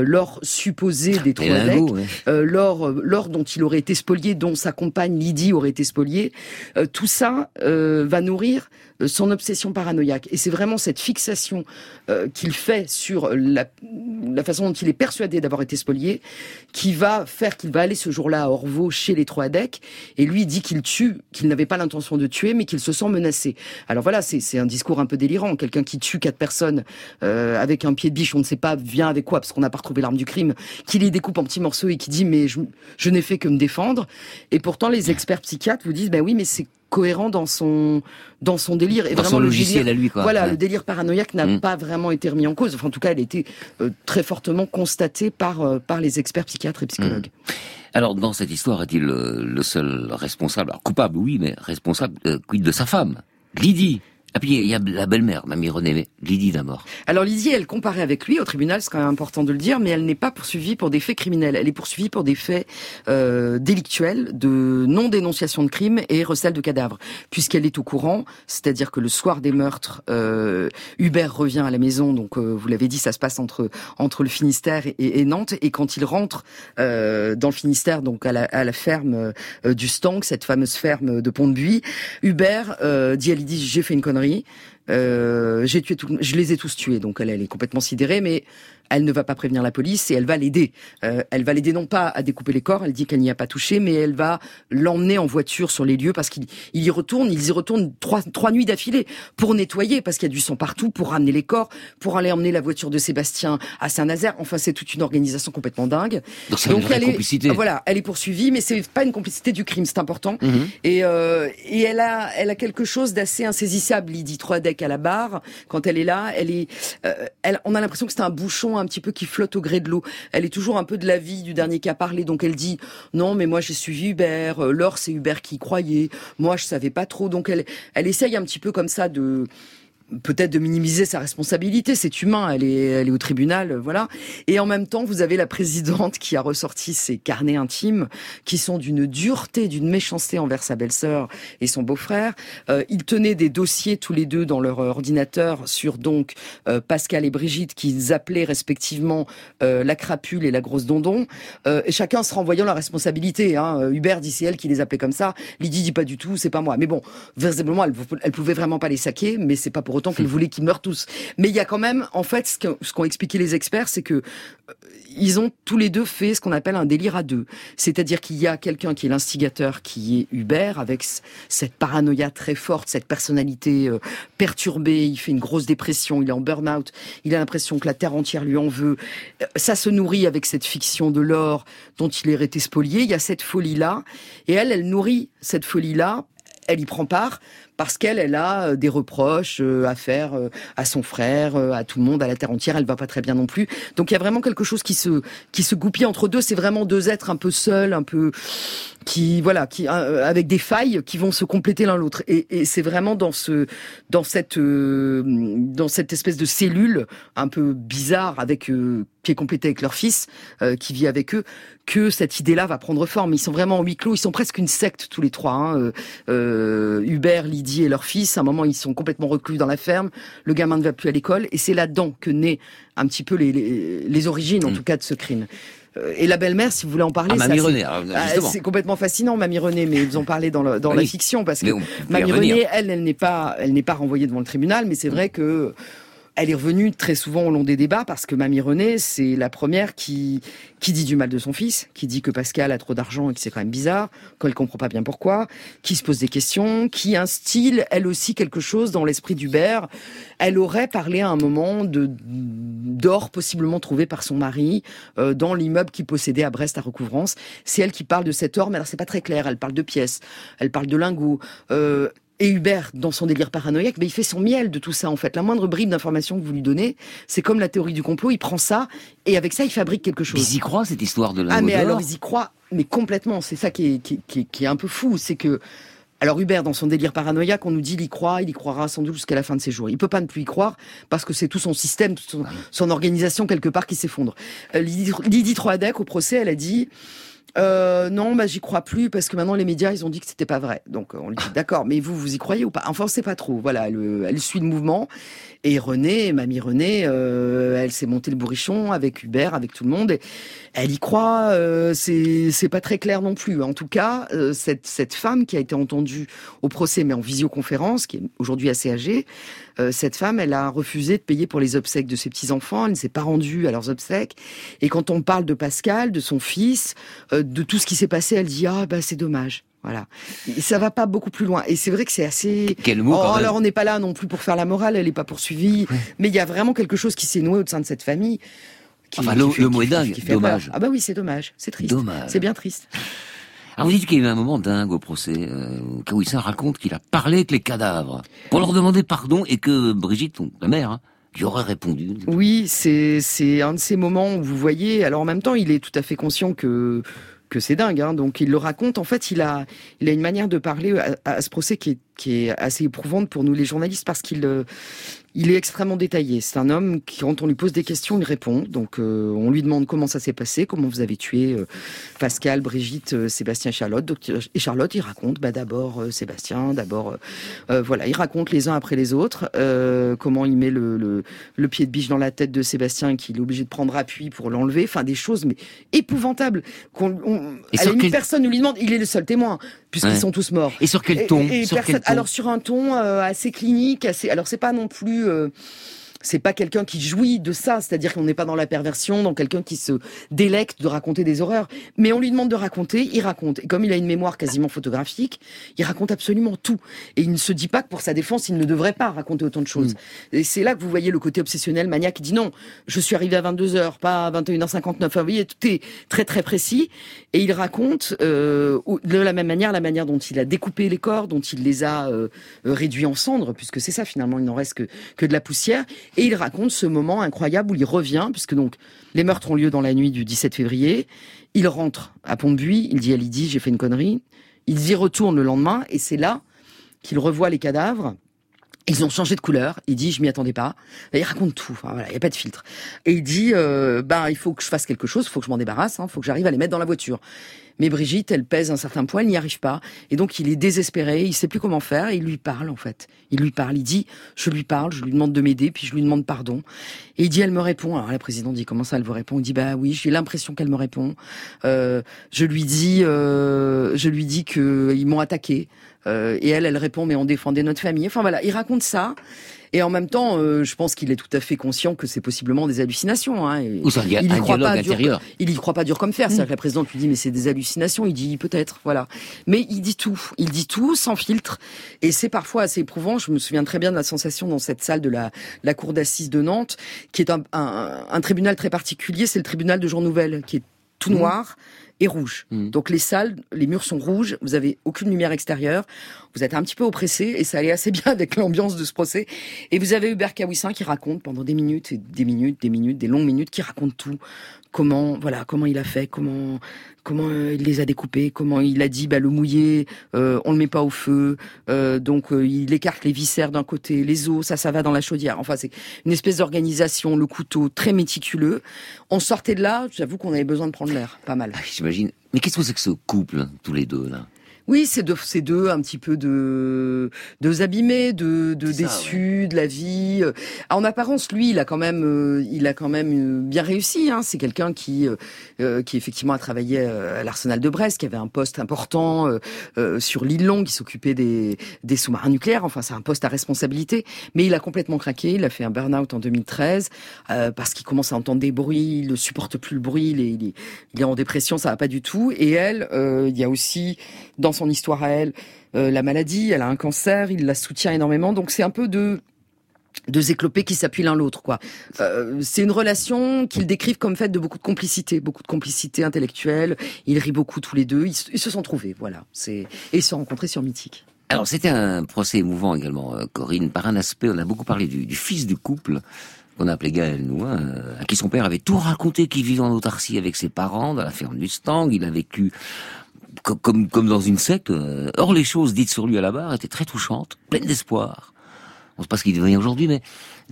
supposé des Troadec, l'or dont il aurait été spolié, dont sa compagne Lydie aurait été spoliée. Tout ça va nourrir son obsession paranoïaque. Et c'est vraiment cette fixation qu'il fait sur la façon dont il est persuadé d'avoir été spolié qui va faire qu'il va aller ce jour-là à Orvaux chez les Troadec, et lui dit qu'il tue, qu'il n'avait pas l'intention de tuer, mais qu'il se sent menacé. Alors voilà, c'est un discours un peu délirant. Quelqu'un qui tue 4 personnes avec un pied de biche, on ne sait pas vient avec quoi, parce qu'on n'a pas retrouvé l'arme du crime, qui les découpe en petits morceaux et qui dit mais je n'ai fait que me défendre. Et pourtant les experts psychiatres vous disent ben oui, mais c'est cohérent dans son délire. Et dans vraiment, son logiciel à lui, quoi. Voilà, le délire paranoïaque n'a pas vraiment été remis en cause. Enfin, en tout cas, elle a été très fortement constatée par les experts psychiatres et psychologues. Alors, dans cette histoire, est-il le seul responsable? Alors, coupable, oui, mais responsable, quid de sa femme, Lydie? Ah puis il y a la belle-mère, Mamie Renée, Lydie d'abord. Alors Lydie, elle comparait avec lui au tribunal, c'est quand même important de le dire, mais elle n'est pas poursuivie pour des faits criminels. Elle est poursuivie pour des faits délictuels, de non-dénonciation de crimes et recel de cadavres, puisqu'elle est au courant, c'est-à-dire que le soir des meurtres, Hubert revient à la maison, donc vous l'avez dit, ça se passe entre le Finistère et Nantes, et quand il rentre dans le Finistère, donc à la ferme du Stank, cette fameuse ferme de Pont-de-Buis, Hubert dit à Lydie, j'ai fait une connerie. Je les ai tous tués, donc elle est complètement sidérée, mais elle ne va pas prévenir la police et elle va l'aider. Elle va l'aider non pas à découper les corps, elle dit qu'elle n'y a pas touché, mais elle va l'emmener en voiture sur les lieux parce qu'ils y retournent 3 nuits d'affilée pour nettoyer parce qu'il y a du sang partout, pour ramener les corps, pour aller emmener la voiture de Sébastien à Saint-Nazaire. Enfin, c'est toute une organisation complètement dingue. Donc c'est une vraie complicité. Voilà, elle est poursuivie, mais c'est pas une complicité du crime, c'est important. Et elle a quelque chose d'assez insaisissable, Lydie Troadec à la barre. Quand elle est là, on a l'impression que c'est un bouchon un petit peu qui flotte au gré de l'eau. Elle est toujours un peu de l'avis du dernier qui a parlé, donc elle dit non mais moi j'ai suivi Hubert, l'or c'est Hubert qui y croyait, moi je savais pas trop, donc elle essaye un petit peu comme ça peut-être de minimiser sa responsabilité, c'est humain, elle est au tribunal, voilà. Et en même temps, vous avez la présidente qui a ressorti ses carnets intimes, qui sont d'une dureté, d'une méchanceté envers sa belle-sœur et son beau-frère. Ils tenaient des dossiers tous les deux dans leur ordinateur sur donc Pascal et Brigitte, qu'ils appelaient respectivement la crapule et la grosse dondon, et chacun se renvoyant la responsabilité. Hubert dit c'est elle qui les appelait comme ça, Lydie dit pas du tout, c'est pas moi. Mais bon, visiblement, elle pouvait vraiment pas les saquer, mais c'est pas pour autant qu'elle voulait qu'ils meurent tous. Mais il y a quand même, en fait, ce qu'ont expliqué les experts, c'est que ils ont tous les deux fait ce qu'on appelle un délire à deux. C'est-à-dire qu'il y a quelqu'un qui est l'instigateur, qui est Hubert, avec cette paranoïa très forte, cette personnalité perturbée. Il fait une grosse dépression, il est en burn-out, il a l'impression que la terre entière lui en veut. Ça se nourrit avec cette fiction de l'or dont il est été spolié. Il y a cette folie-là. Et elle nourrit cette folie-là. Elle y prend part parce qu'elle a des reproches à faire à son frère, à tout le monde, à la terre entière. Elle va pas très bien non plus. Donc il y a vraiment quelque chose qui se goupille entre deux. C'est vraiment deux êtres un peu seuls, un peu qui avec des failles qui vont se compléter l'un l'autre. Et c'est vraiment dans cette espèce de cellule un peu bizarre qui est complétée avec leur fils, qui vit avec eux, que cette idée-là va prendre forme. Ils sont vraiment en huis clos. Ils sont presque une secte tous les trois. Hubert, Lydie et leur fils. À un moment, ils sont complètement reclus dans la ferme. Le gamin ne va plus à l'école. Et c'est là-dedans que naît un petit peu les origines, en tout cas, de ce crime. Et la belle-mère, si vous voulez en parler, Mamie Renée, c'est complètement fascinant, Mamie Renée, mais ils en parlaient dans la fiction, parce que Mamie Renée, elle n'est pas renvoyée devant le tribunal, mais c'est vrai que elle est revenue très souvent au long des débats, parce que Mamie Renée, c'est la première qui dit du mal de son fils, qui dit que Pascal a trop d'argent et que c'est quand même bizarre, qu'elle comprend pas bien pourquoi, qui se pose des questions, qui instille, elle aussi, quelque chose dans l'esprit d'Hubert. Elle aurait parlé à un moment d'or possiblement trouvé par son mari dans l'immeuble qu'il possédait à Brest à Recouvrance. C'est elle qui parle de cet or, mais alors c'est pas très clair. Elle parle de pièces, elle parle de lingots. Et Hubert, dans son délire paranoïaque, il fait son miel de tout ça, en fait. La moindre bribe d'information que vous lui donnez, c'est comme la théorie du complot, il prend ça, et avec ça, il fabrique quelque chose. Ils y croient, cette histoire de lingots d'or. Ah, mais d'or. alors, ils y croient, mais complètement. C'est ça qui est un peu fou, c'est que... Alors Hubert, dans son délire paranoïaque, on nous dit il y croit, il y croira sans doute jusqu'à la fin de ses jours. Il peut pas ne plus y croire, parce que c'est tout son système, toute son organisation, quelque part, qui s'effondre. Lydie Troadec, au procès, elle a dit... non, j'y crois plus parce que maintenant les médias ils ont dit que c'était pas vrai. Donc on lui dit d'accord, mais vous y croyez ou pas? Enfin, on sait pas trop. Voilà, elle suit le mouvement. Et Mamie Renée, elle s'est montée le bourrichon avec Hubert, avec tout le monde. Et elle y croit. C'est pas très clair non plus. En tout cas, cette femme qui a été entendue au procès, mais en visioconférence, qui est aujourd'hui assez âgée, cette femme, elle a refusé de payer pour les obsèques de ses petits-enfants. Elle ne s'est pas rendue à leurs obsèques. Et quand on parle de Pascal, de son fils, de tout ce qui s'est passé, elle dit c'est dommage. Voilà. Et ça va pas beaucoup plus loin. Et c'est vrai que c'est assez... Quel mot, quand même. Alors on n'est pas là non plus pour faire la morale, elle n'est pas poursuivie. Oui. Mais il y a vraiment quelque chose qui s'est noué au sein de cette famille. Le mot est dingue, dommage. Ah oui, c'est dommage. C'est triste. Dommage. C'est bien triste. Alors vous dites qu'il y a eu un moment dingue au procès, où il raconte qu'il a parlé avec les cadavres pour leur demander pardon et que Brigitte, la mère, lui aurait répondu. Oui, c'est un de ces moments où vous voyez... Alors en même temps, il est tout à fait conscient que c'est dingue, donc il le raconte. En fait, il a une manière de parler à ce procès qui est assez éprouvante pour nous les journalistes, parce qu'il est extrêmement détaillé. C'est un homme qui, quand on lui pose des questions, il répond. Donc on lui demande comment ça s'est passé, comment vous avez tué Pascal, Brigitte, Sébastien et Charlotte. Et Charlotte, il raconte d'abord Sébastien, voilà, il raconte les uns après les autres comment il met le pied de biche dans la tête de Sébastien et qu'il est obligé de prendre appui pour l'enlever. Enfin, des choses mais épouvantables. Personne ne lui demande. Il est le seul témoin puisqu'ils sont tous morts. Et sur quel ton? Alors sur un ton assez clinique, alors c'est pas non plus... c'est pas quelqu'un qui jouit de ça, c'est-à-dire qu'on n'est pas dans la perversion, dans quelqu'un qui se délecte de raconter des horreurs. Mais on lui demande de raconter, il raconte. Et comme il a une mémoire quasiment photographique, il raconte absolument tout. Et il ne se dit pas que pour sa défense, il ne devrait pas raconter autant de choses. Et c'est là que vous voyez le côté obsessionnel, maniaque, qui dit non, je suis arrivé à 22h, pas à 21h59. Vous voyez, tout est très très précis. Et il raconte de la même manière, la manière dont il a découpé les corps, dont il les a réduits en cendres, puisque c'est ça finalement, il n'en reste que de la poussière. Et il raconte ce moment incroyable où il revient, puisque donc les meurtres ont lieu dans la nuit du 17 février. Il rentre à Pont-de-Buis, il dit à Lydie, j'ai fait une connerie. Ils y retournent le lendemain, et c'est là qu'il revoit les cadavres. Ils ont changé de couleur. Il dit, je m'y attendais pas. Il raconte tout. Enfin, voilà, il y a pas de filtre. Et il dit, il faut que je fasse quelque chose, il faut que je m'en débarrasse, il faut que j'arrive à les mettre dans la voiture. Mais Brigitte, elle pèse un certain poids, elle n'y arrive pas. Et donc, il est désespéré, il sait plus comment faire, et il lui parle, en fait. Il lui parle, il dit, je lui parle, je lui demande de m'aider, puis je lui demande pardon. Et il dit, elle me répond. Alors, la présidente dit, comment ça, elle vous répond? Il dit, oui, j'ai l'impression qu'elle me répond. Je lui dis que ils m'ont attaqué. Et elle répond, mais on défendait notre famille. Enfin, voilà, il raconte ça. Et en même temps, je pense qu'il est tout à fait conscient que c'est possiblement des hallucinations. Hein, ou c'est un dialogue intérieur. Il y croit pas dur comme fer. C'est-à-dire que la présidente lui dit mais c'est des hallucinations. Il dit peut-être, voilà. Mais il dit tout sans filtre. Et c'est parfois assez éprouvant. Je me souviens très bien de la sensation dans cette salle de la cour d'assises de Nantes, qui est un tribunal très particulier. C'est le tribunal de Jour Nouvelle, qui est tout noir et rouge. Donc les salles, les murs sont rouges, vous avez aucune lumière extérieure, vous êtes un petit peu oppressé et ça allait assez bien avec l'ambiance de ce procès. Et vous avez Hubert Kawissin qui raconte pendant des minutes et des minutes, des longues minutes, qui raconte tout. Comment il a fait, comment il les a découpés, comment il a dit le mouillé, on le met pas au feu, donc il écarte les viscères d'un côté, les os, ça va dans la chaudière. Enfin, c'est une espèce d'organisation, le couteau très méticuleux. On sortait de là, j'avoue qu'on avait besoin de prendre l'air, pas mal. J'imagine. Mais qu'est-ce que c'est que ce couple, tous les deux là? Oui, c'est deux un petit peu de abîmés, de déçus, de la vie. En apparence, lui, il a quand même bien réussi. Hein. C'est quelqu'un qui effectivement a travaillé à l'Arsenal de Brest, qui avait un poste important sur l'île Longue, qui s'occupait des sous-marins nucléaires. Enfin, c'est un poste à responsabilité. Mais il a complètement craqué. Il a fait un burn-out en 2013 parce qu'il commence à entendre des bruits. Il ne supporte plus le bruit. Il est en dépression. Ça va pas du tout. Et elle, il y a aussi dans son histoire à elle, la maladie, elle a un cancer, il la soutient énormément, donc c'est un peu deux éclopés qui s'appuient l'un l'autre, quoi. C'est une relation qu'ils décrivent comme faite de beaucoup de complicité intellectuelle. Ils rient beaucoup tous les deux, ils se sont trouvés, voilà. Et ils se sont rencontrés sur Mythique. Alors c'était un procès émouvant également, Corinne, par un aspect, on a beaucoup parlé du fils du couple, qu'on a appelé Gaël, nous, à qui son père avait tout raconté, qu'il vivait en autarcie avec ses parents, dans la ferme du Stang, il a vécu comme dans une secte. Or, les choses dites sur lui à la barre étaient très touchantes, pleines d'espoir. On ne sait pas ce qu'il devient aujourd'hui, mais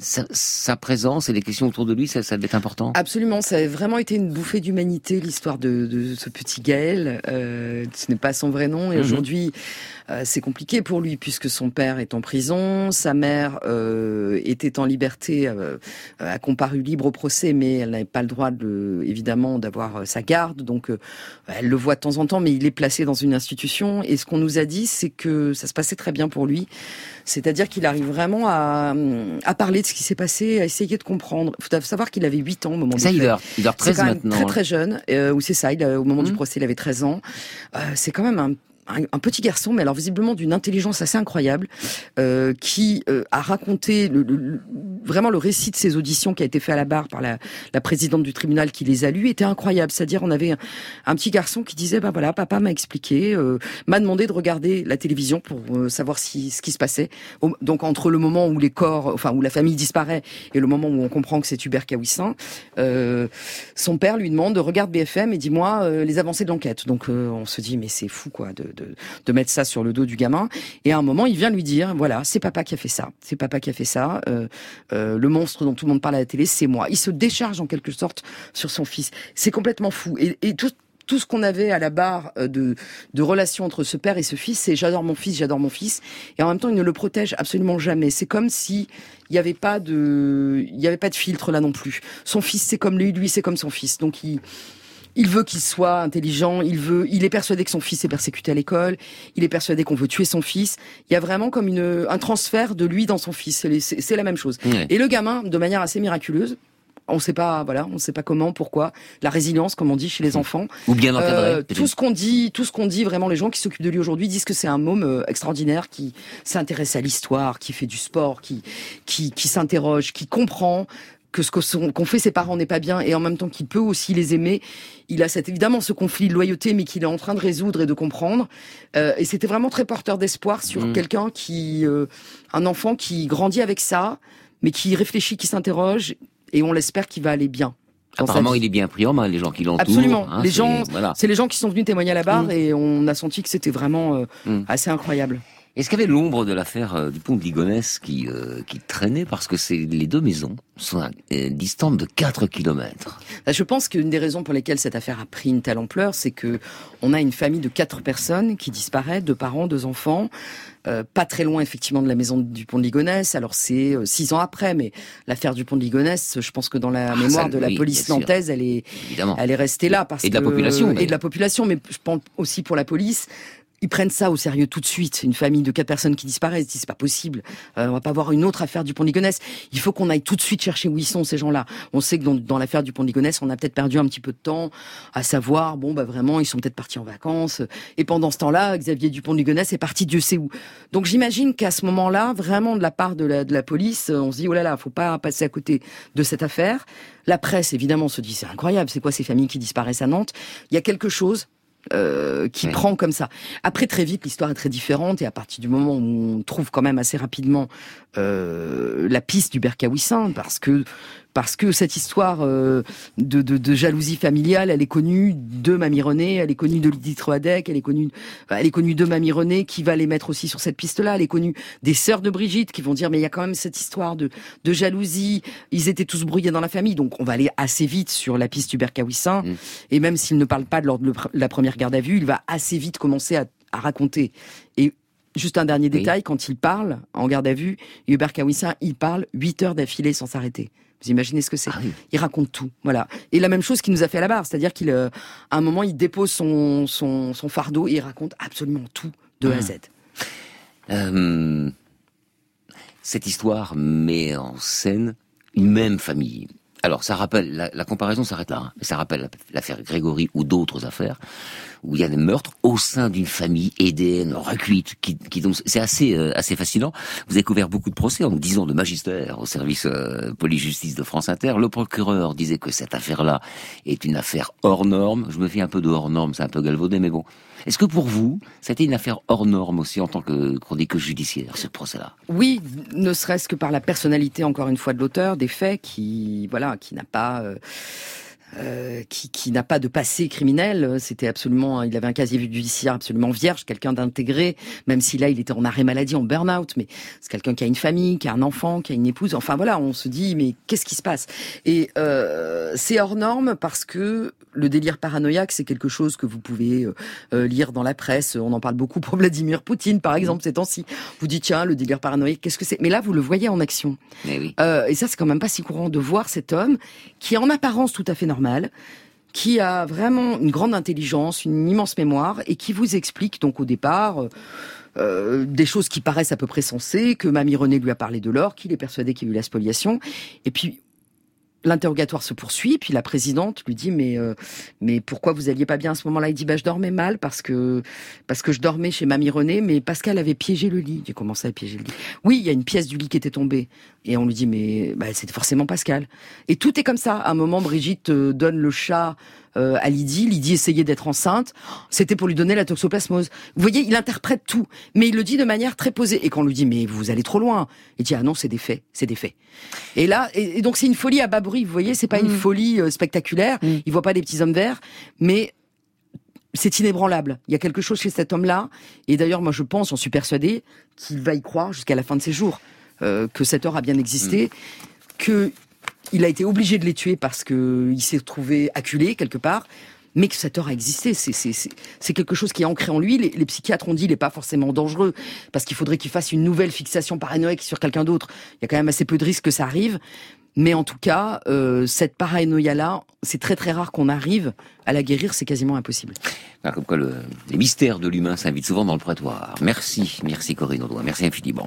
sa présence et les questions autour de lui, ça devait être important. Absolument, ça a vraiment été une bouffée d'humanité, l'histoire de ce petit Gaël. Ce n'est pas son vrai nom, et aujourd'hui, c'est compliqué pour lui, puisque son père est en prison, sa mère était en liberté, a comparu libre au procès, mais elle n'avait pas le droit, évidemment, d'avoir sa garde, donc elle le voit de temps en temps, mais il est placé dans une institution, et ce qu'on nous a dit, c'est que ça se passait très bien pour lui, c'est-à-dire qu'il arrive vraiment à parler de ce qui s'est passé, à essayer de comprendre. Il faut savoir qu'il avait 8 ans au moment du procès. Il dort 13 maintenant. Très très jeune, ou c'est ça, au moment du procès, il avait 13 ans. C'est quand même un petit garçon, mais alors visiblement d'une intelligence assez incroyable, qui a raconté vraiment le récit de ses auditions qui a été fait à la barre par la présidente du tribunal qui les a lus, était incroyable. C'est-à-dire, on avait un petit garçon qui disait, voilà, papa m'a expliqué, m'a demandé de regarder la télévision pour savoir ce qui se passait. Donc entre le moment où où la famille disparaît et le moment où on comprend que c'est Hubert Kawissin, son père lui demande de regarder BFM et dis-moi les avancées de l'enquête. Donc on se dit mais c'est fou quoi de mettre ça sur le dos du gamin. Et à un moment, il vient lui dire, voilà, c'est papa qui a fait ça. C'est papa qui a fait ça. Le monstre dont tout le monde parle à la télé, c'est moi. Il se décharge en quelque sorte sur son fils. C'est complètement fou. Et tout ce qu'on avait à la barre de relation entre ce père et ce fils, c'est j'adore mon fils. Et en même temps, il ne le protège absolument jamais. C'est comme si il n'y avait pas de filtre là non plus. Son fils, c'est comme lui c'est comme son fils. Donc il veut qu'il soit intelligent, il est persuadé que son fils est persécuté à l'école, il est persuadé qu'on veut tuer son fils. Il y a vraiment comme un transfert de lui dans son fils. C'est la même chose. Ouais. Et le gamin, de manière assez miraculeuse, on sait pas comment, pourquoi, la résilience, comme on dit chez les enfants. Ou bien encadré. Tout ce qu'on dit, vraiment, les gens qui s'occupent de lui aujourd'hui disent que c'est un môme extraordinaire qui s'intéresse à l'histoire, qui fait du sport, qui s'interroge, qui comprend que qu'ont fait ses parents n'est pas bien, et en même temps qu'il peut aussi les aimer. Il a évidemment ce conflit de loyauté, mais qu'il est en train de résoudre et de comprendre. Et c'était vraiment très porteur d'espoir sur quelqu'un un enfant qui grandit avec ça, mais qui réfléchit, qui s'interroge, et on l'espère qu'il va aller bien. Apparemment, il est bien pris en main, les gens qui l'entourent. Absolument. C'est les gens qui sont venus témoigner à la barre, et on a senti que c'était vraiment assez incroyable. Est-ce qu'il y avait l'ombre de l'affaire du pont de Ligonnès qui traînait, parce que les deux maisons sont distantes de 4 kilomètres? Je pense qu'une des raisons pour lesquelles cette affaire a pris une telle ampleur, c'est que on a une famille de 4 personnes qui disparaissent, 2 parents, 2 enfants, pas très loin effectivement de la maison du pont de Ligonnès. Alors c'est 6 ans après, mais l'affaire du pont de Ligonnès, je pense que dans la mémoire de la police nantaise, elle est restée là, et de la population. Et de la population, mais je pense aussi pour la police. ils prennent ça au sérieux tout de suite. Une famille de 4 personnes qui disparaissent, ils disent c'est pas possible. On va pas avoir une autre affaire du Pont de Ligonnès. Il faut qu'on aille tout de suite chercher où ils sont ces gens-là. On sait que dans l'affaire du Pont de Ligonnès, on a peut-être perdu un petit peu de temps à savoir vraiment ils sont peut-être partis en vacances. Et pendant ce temps-là, Xavier Dupont de Ligonnès est parti Dieu sait où. Donc j'imagine qu'à ce moment-là, vraiment de la part de la police, on se dit oh là là, faut pas passer à côté de cette affaire. La presse évidemment se dit c'est incroyable, c'est quoi ces familles qui disparaissent à Nantes? Il y a quelque chose qui prend comme ça. Après, très vite, l'histoire est très différente, et à partir du moment où on trouve quand même assez rapidement la piste du Bercawissin, parce que cette histoire de jalousie familiale, elle est connue de Mamie Renée, elle est connue de Lydie Troadec, elle est connue de Mamie Renée qui va les mettre aussi sur cette piste-là, elle est connue des sœurs de Brigitte qui vont dire mais il y a quand même cette histoire de jalousie, ils étaient tous brouillés dans la famille, donc on va aller assez vite sur la piste du Bercawissin, et même s'il ne parle pas lors de la première garde à vue, il va assez vite commencer à raconter. Et juste un dernier détail, quand il parle en garde à vue, Hubert Kawissin, il parle 8 heures d'affilée sans s'arrêter. Vous imaginez ce que c'est? Il raconte tout, voilà. Et la même chose qu'il nous a fait à la barre, c'est-à-dire qu'à un moment, il dépose son fardeau et il raconte absolument tout de A à Z. Cette histoire met en scène une même famille. Alors, ça rappelle, la comparaison s'arrête là, hein. Ça rappelle l'affaire Grégory ou d'autres affaires, où il y a des meurtres au sein d'une famille édéenne, recuite, qui donc, c'est assez fascinant. Vous avez couvert beaucoup de procès en 10 ans de magistère au service police-justice de France Inter. Le procureur disait que cette affaire-là est une affaire hors norme. Je me fie un peu de hors norme, c'est un peu galvaudé, mais bon. Est-ce que pour vous, c'était une affaire hors norme aussi en tant que chroniqueuse judiciaire, ce procès-là? Oui, ne serait-ce que par la personnalité, encore une fois, de l'auteur, des faits qui n'a pas... qui n'a pas de passé criminel. C'était absolument, il avait un casier judiciaire absolument vierge, quelqu'un d'intégré, même si là il était en arrêt maladie, en burn-out, mais c'est quelqu'un qui a une famille, qui a un enfant, qui a une épouse. Enfin voilà, on se dit mais qu'est-ce qui se passe? Et c'est hors norme parce que le délire paranoïaque, c'est quelque chose que vous pouvez lire dans la presse. On en parle beaucoup pour Vladimir Poutine, par exemple, ces temps-ci. Vous dites tiens, le délire paranoïaque, qu'est-ce que c'est? Mais là, vous le voyez en action. Mais oui. Et ça, c'est quand même pas si courant de voir cet homme qui est en apparence tout à fait normal, qui a vraiment une grande intelligence, une immense mémoire, et qui vous explique donc au départ des choses qui paraissent à peu près sensées, que Mamie Renée lui a parlé de l'or, qu'il est persuadé qu'il y a eu la spoliation, et puis l'interrogatoire se poursuit, puis la présidente lui dit mais pourquoi vous alliez pas bien à ce moment-là? Il dit je dormais mal parce que je dormais chez Mamie Renée, mais Pascal avait piégé le lit. J'ai commencé à piéger le lit. Oui, il y a une pièce du lit qui était tombée, et on lui dit mais c'était forcément Pascal. Et tout est comme ça. À un moment, Brigitte donne le chat à Lydie essayait d'être enceinte, c'était pour lui donner la toxoplasmose. Vous voyez, il interprète tout, mais il le dit de manière très posée. Et quand on lui dit mais vous allez trop loin, il dit ah non, c'est des faits. Et là, et donc c'est une folie à bas bruit. Vous voyez, c'est pas une folie spectaculaire. Il voit pas des petits hommes verts, mais c'est inébranlable. Il y a quelque chose chez cet homme-là. Et d'ailleurs, moi je pense, j'en suis persuadée, qu'il va y croire jusqu'à la fin de ses jours, que cet homme a bien existé, que il a été obligé de les tuer parce que il s'est retrouvé acculé quelque part, mais que cet or a existé. C'est quelque chose qui est ancré en lui. Les psychiatres ont dit qu'il n'est pas forcément dangereux parce qu'il faudrait qu'il fasse une nouvelle fixation paranoïaque sur quelqu'un d'autre. Il y a quand même assez peu de risques que ça arrive. Mais en tout cas, cette paranoïa-là, c'est très très rare qu'on arrive à la guérir, c'est quasiment impossible. Comme quoi les mystères de l'humain s'invitent souvent dans le prétoire. Merci Corinne Audoin, merci infiniment.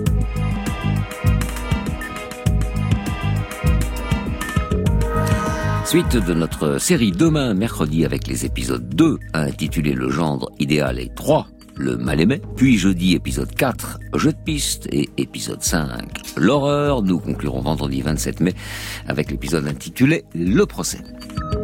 Suite de notre série demain, mercredi, avec les épisodes 2, intitulé Le gendre idéal, et 3, Le mal-aimé. Puis jeudi, épisode 4, Jeu de piste, et épisode 5, L'horreur. Nous conclurons vendredi 27 mai avec l'épisode intitulé Le procès.